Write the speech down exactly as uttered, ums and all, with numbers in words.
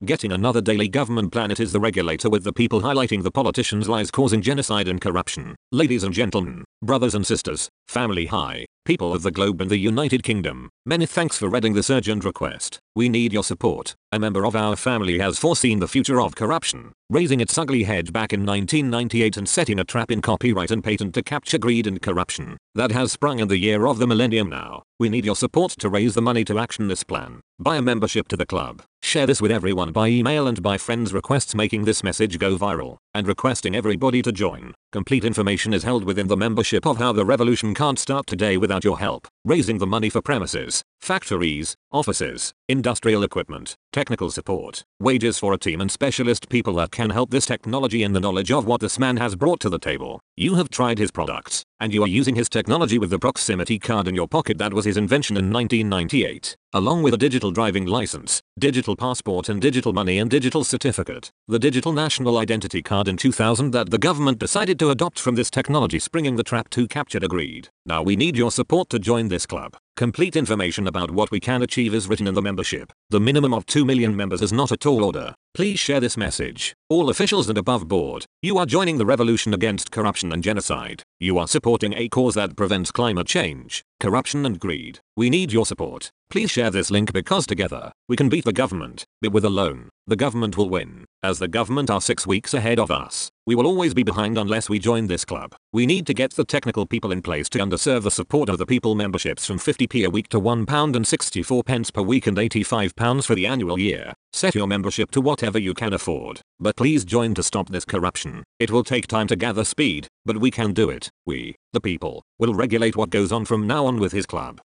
Getting another daily government planet is the regulator with the people highlighting the politicians' lies causing genocide and corruption. Ladies and gentlemen, brothers and sisters, family hi, people of the globe and the United Kingdom, many thanks for reading this urgent request. We need your support. A member of our family has foreseen the future of corruption, raising its ugly head back in nineteen ninety-eight and setting a trap in copyright and patent to capture greed and corruption. That has sprung in the year of the millennium now. We need your support to raise the money to action this plan. Buy a membership to the club. Share this with everyone by email and by friends requests, making this message go viral, and requesting everybody to join. Complete information is held within the membership of how the revolution can't start today without your help. Raising the money for premises, factories, offices, industrial equipment, technical support, wages for a team and specialist people that can help this technology in the knowledge of what this man has brought to the table. You have tried his products, and you are using his technology with the proximity card in your pocket that was his invention in nineteen ninety-eight, along with a digital driving license, digital passport and digital money and digital certificate. The digital national identity card in two thousand that the government decided to adopt from this technology, springing the trap to captured greed. Now we need your support to join this club. Complete information about what we can achieve is written in the membership. The minimum of two million members is not a tall order. Please share this message. All officials and above board, you are joining the revolution against corruption and genocide. You are supporting a cause that prevents climate change, corruption and greed. We need your support. Please share this link because together, we can beat the government, but with alone, the government will win. As the government are six weeks ahead of us, we will always be behind unless we join this club. We need to get the technical people in place to underserve the support of the people. Memberships from fifty p a week to one pound and sixty-four pence per week and eighty-five pounds for the annual year. Set your membership to whatever you can afford, but please join to stop this corruption. It will take time to gather speed, but we can do it. We, the people, will regulate what goes on from now on with his club.